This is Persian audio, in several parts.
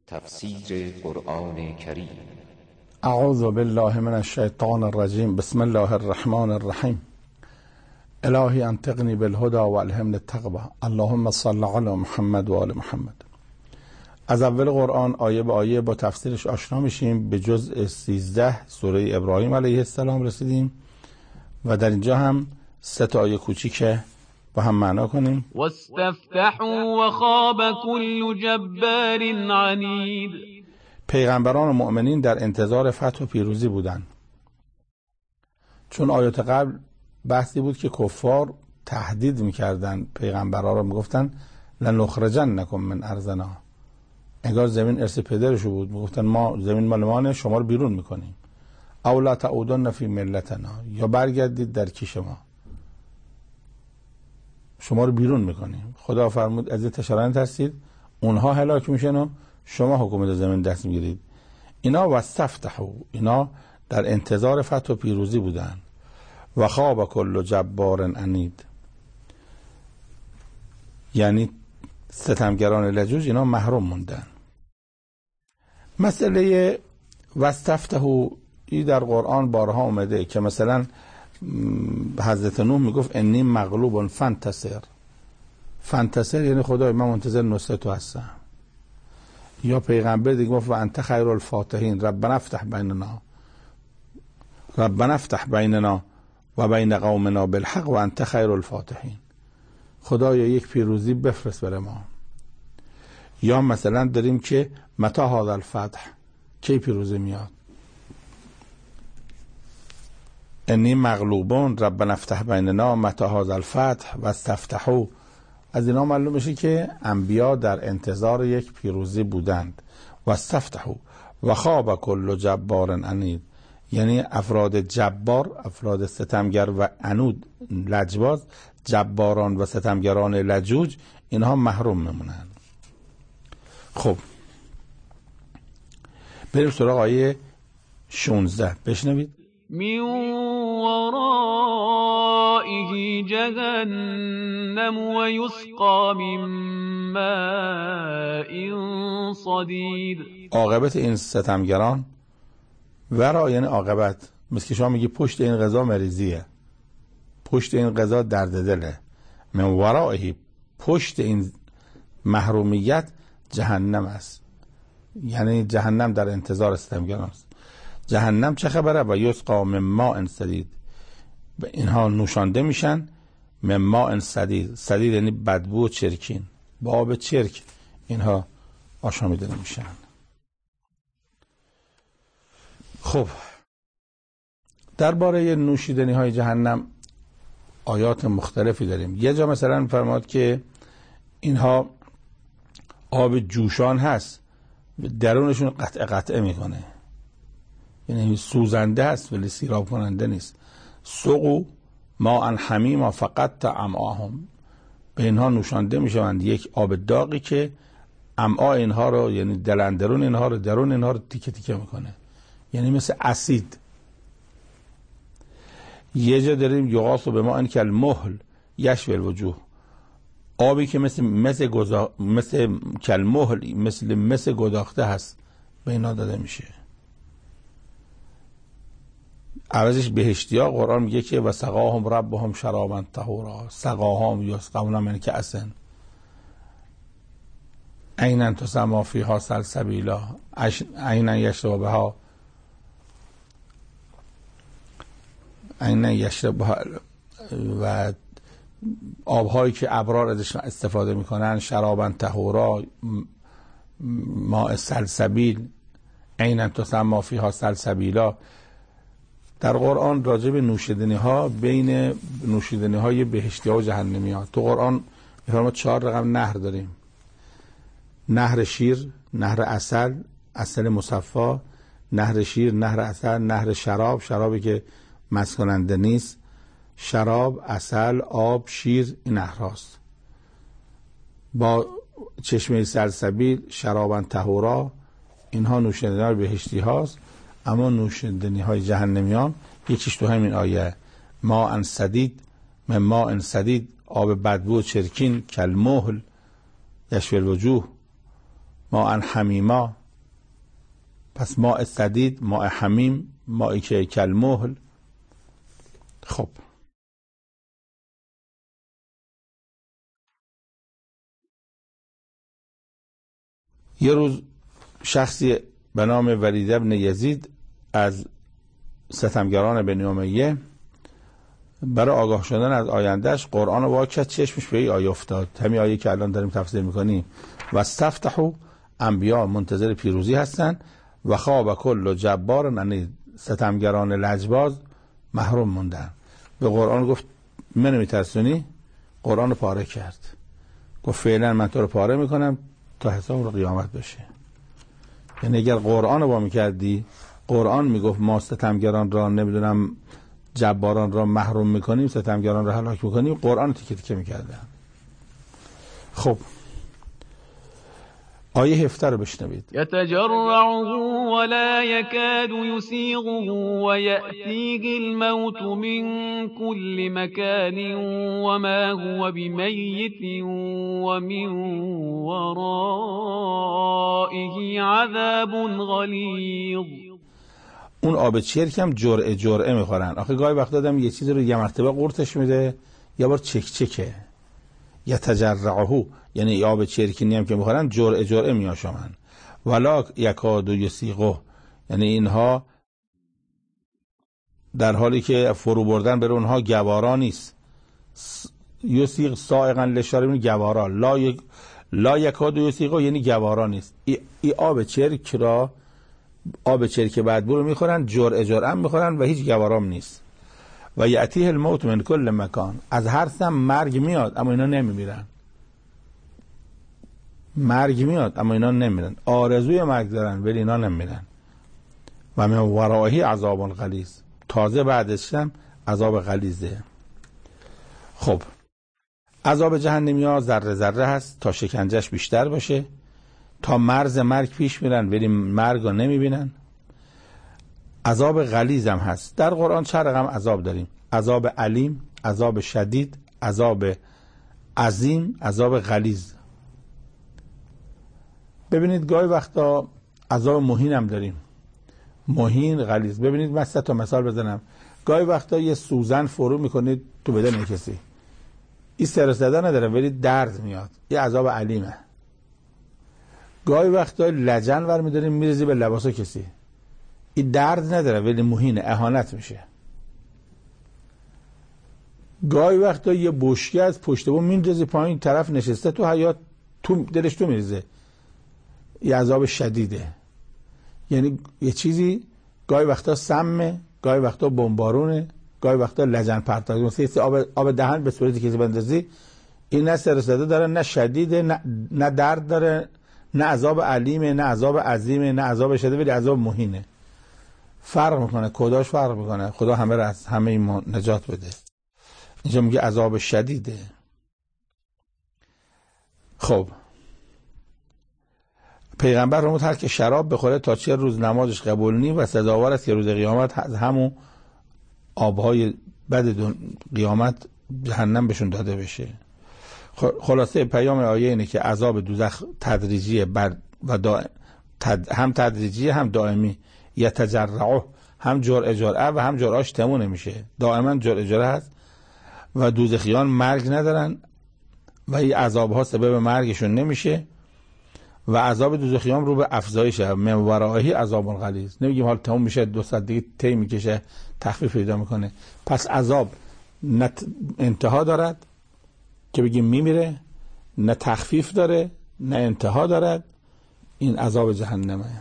تفسیر قرآن کریم. اعوذ بالله من الشیطان الرجیم. بسم الله الرحمن الرحیم. الهی انطقنی بالهدى و الهمنی التقوى. اللهم صل علی محمد و آل محمد. از اول قرآن آیه به آیه با تفسیرش آشنا میشیم. به جزء 13 سوره ابراهیم علیه السلام رسیدیم و در اینجا هم 3 آیه کوچیک با هم معنا کنیم. واستفتحوا وخاب كل جبار عنید. پیغمبران و مؤمنین در انتظار فتح و پیروزی بودند، چون آیات قبل بحثی بود که کفار تهدید میکردن پیغمبران رو، میگفتن لنخرجنکم من ارضنا. انگار زمین ارث پدرشو بود، میگفتن ما زمین مال مانه، شما رو بیرون میکنیم. او لا تعودن فی ملتنا، یا برگردید در کیش ما، شما رو بیرون میکنیم. خدا فرمود از این تشران ترسید، اونها هلاک میشن و شما حکومت زمین دست میگیرید. اینا واستفتحوا، اینا در انتظار فتح و پیروزی بودن. و خواب کل جبار عنید، یعنی ستمگران لجوج اینا محروم موندن. مسئله واستفتحوا ای در قرآن بارها اومده که مثلا حضرت نوح میگفت انی مغلوب فانتصر. فانتصر یعنی خدای من منتظر نصرت تو هستم. یا پیغمبر دیگه گفت و انت خیر الفاتحین ربنا افتح بیننا، ربنا افتح بیننا و بین قومنا بالحق و انت خیر الفاتحین. خدایا یک پیروزی بفرست برای ما. یا مثلا داریم که متى هذا الفتح، کی پیروزی میاد؟ انی مغلوبون ربنا افتح بیننا متى هذا الفتح واستفتحوا. از اینا معلوم میشه که انبیا در انتظار یک پیروزی بودند. واستفتحوا و خواب کل جبار عنید، یعنی افراد جبار، افراد ستمگر و عنود لجباز، جباران و ستمگران لجوج، اینها محروم میمونند. خب بریم سراغ آیه 16 بشنوید. من ورائه جهنم و یسقا من ماء صدید. عاقبت این ستمگران، ورا یعنی عاقبت، مثل که شما میگی پشت این غذا مریضیه، پشت این غذا درد دله. من ورائه، پشت این محرومیت جهنم است، یعنی جهنم در انتظار ستمگران است. جهنم چه خبره؟ و یسقا من ماء صدید، اینها نوشانده میشن من ماء صدید. صدید یعنی بدبو و چرکین، با آب چرک اینها آشامیده میشن. خب درباره نوشیدنی های جهنم آیات مختلفی داریم. یه جا مثلا فرماد که اینها آب جوشان هست، درونشون قطعه میکنه، یعنی سوزنده هست ولی سیراب کننده نیست. سقوا ماء حمیما فقط امعاهم، به اینها نوشانده میشوند یک آب داغی که امعا اینها رو، یعنی دلندرون اینها رو، درون اینها رو تیکه تیکه میکنه، یعنی مثل اسید. یه جا داریم یغاث بماء کالمهل یشوی الوجوه، آبی که مثل کالمهل، مثل گداخته هست، به اینا داده میشه. عوضش بهشتی ها قرآن میگه که و سقاهم ربهم شرابا طهورا. سقاهم یسقون من کأس عینا تسمی فیها سلسبیلا عینا یشرب بها عینا یشرب بها، و آبهایی که ابرار ازش استفاده میکنن، شرابا طهورا، ماء سلسبیل، عینا تسمی فیها سلسبیلا. در قرآن راجع به نوشیدنی ها بین نوشیدنی های بهشتی ها و جهنمی ها تو قرآن میفرماد 4 رقم نهر داریم: نهر شیر، نهر عسل، عسل مصفا، نهر شیر، نهر عسل، نهر شراب، شرابی که مست کننده نیست، شراب، عسل، آب، شیر، این نهرهاست. با چشمه سلسبیل، شرابا طهورا، اینها نوشیدنی های بهشتی هاست. اما نوشیدنی های جهنمیان یکیش تو همین آیه ماء صدید، من ماء صدید، آب بدبو و چرکین، کالمهل یشوی الوجوه، ماء حمیما، پس ماء سدید، ماء حمیم، مائی که کالمهل. خب یه روز شخصی به نام ولید ابن یزید از ستمگران بنی امیه برای آگاه شدن از آیندهش قرآن رو وا کرد، چشمش به این آیه افتاد، همین آیه که الان داریم تفسیر میکنیم. و استفتحوا، انبیا منتظر پیروزی هستن، و خواب کل جبار، یعنی ستمگران لجباز محروم موندن. به قرآن گفت من نمیترسونی؟ قرآن رو پاره کرد، گفت فعلا من تو رو پاره میکنم تا حساب رو قیامت بشه. یعنی اگر قرآن رو با میکردی، قرآن میگفت ما ستمگران را نمیدونم جباران را محروم میکنیم، ستمگران را هلاک میکنیم، قرآن تیکه تیکه میکردن. خب آیه 17 رو بشنوید. یتجرعه ولا یکاد یسیغه ویأتیه الموت من كل مکان وما هو بمیت ومن ورائه عذاب غلیظ. اون آب چرک هم جرعه میخورن. آخه گاهی وقتا آدم یه چیزی رو یه مرتبه قورتش میده، یه بار چکه. یتجرعه یعنی آب چرکینی هم که میخورن جرعه میاشامن. ولا یکاد یسیغه یعنی اینها در حالی که فرو بردن بر اونها گوارا نیست. یسیغ سائغا للشاربین، گوارا. لا یکاد یسیغه یعنی گوارا نیست. ای آب چرک را، آب چرک بعد برو میخورن، جرعه هم میخورن و هیچ گوارام نیست. و یأتیه الموت من کل مکان، از هر سم مرگ میاد اما اینا نمیمیرن. مرگ میاد اما اینا نمیمیرن، آرزوی مرگ دارن ولی اینا نمیمیرن. و من ورائه عذاب غلیظ، تازه بعدش هم عذاب غلیظه. خب عذاب جهنمی ها ذره ذره هست تا شکنجهش بیشتر باشه، تا مرز مرگ پیش میرن ولی مرگ رو نمیبینن. عذاب غلیظ هم هست. در قرآن چه رقم عذاب داریم؟ عذاب علیم، عذاب شدید، عذاب عظیم، عذاب غلیظ. ببینید گاهی وقتا عذاب مهین هم داریم، مهین، غلیظ. ببینید من سه تا مثال بزنم. گاهی وقتا یه سوزن فرو میکنید تو بدن کسی، این سر زدن نداره ولی درد میاد، یه عذاب علیمه. گاهی وقتا لجن ور میداریم میریزی به لباس کسی، این درد نداره ولی مهینه، اهانت میشه. گاهی وقتا یه بشکه از پشت بوم میندازی پایین، طرف نشسته تو حیاط، تو دلش تو میریزه، یه عذاب شدیده. یعنی یه چیزی گاهی وقتا سمه، گاهی وقتا بمبارونه، گاهی وقتا لجن پرتازی. مثل آب دهن به صورتی که بندازی، این نه سر زده داره، نه شدیده، نه درد داره، نه عذاب علیمه، نه عذاب عظیمه، نه عذاب شدید، ولی عذاب مهینه. فرق میکنه، کداش فرق میکنه. خدا همه را از همه این نجات بده. اینجا میگه عذاب شدیده. خب پیغمبر فرمود هر که شراب بخوره تا 40 روز نمازش قبول نی و سزاوار است که روز قیامت از همون آبهای بد قیامت جهنم بهشون داده بشه. خلاصه پیام آیه اینه که عذاب دوزخ تدریجیه هم تدریجیه هم دائمی. یتجرعه هم جرعه و هم جرعه‌اش تموم نمیشه، دائما جرعه هست. و دوزخیان مرگ ندارن و این عذاب ها سبب مرگشون نمیشه و عذاب دوزخیان رو به افزایشه. من ورائه عذاب غلیظ. نمیگیم حال تموم میشه 2 ساعت دیگه طی میکشه، تخفیف پیدا میکنه. پس عذاب نه انتها دارد که بگیم میمیره، نه تخفیف داره، نه انتها دارد. این عذاب جهنمه.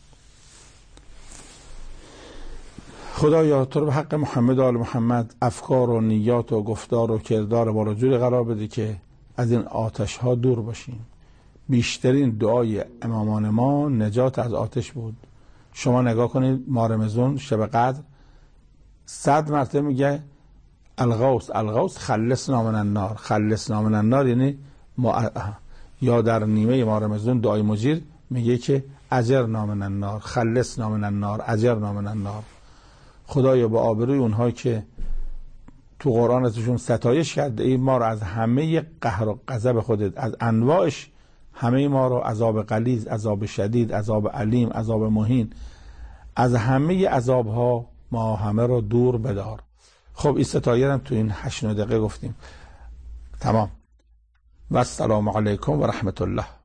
خدایا تو رو به حق محمد و آل محمد افکار و نیات و گفتار و کردار ما رو جوری قرار بده که از این آتش ها دور باشیم. بیشترین دعای امامان ما نجات از آتش بود. شما نگاه کنید ماه رمضان شب قدر 100 مرتبه میگه الغوث خلصنا من النار. خلصنا من النار یعنی یا در نیمه ماه رمضان دعای مجیر میگه که اجرنا من النار، خلصنا من النار، اجرنا من النار. خدایا با آبروی اونها که تو قرآن ازشون ستایش کرده، این ما رو از همه قهر و غضب خودت، از انواعش همه ما رو عذاب غلیظ، عذاب شدید، عذاب علیم، عذاب مهین، از همه عذاب ها ما همه رو دور بدار. خب این ستایرم تو این 8 دقیقه گفتیم. تمام. و السلام علیکم و رحمت الله.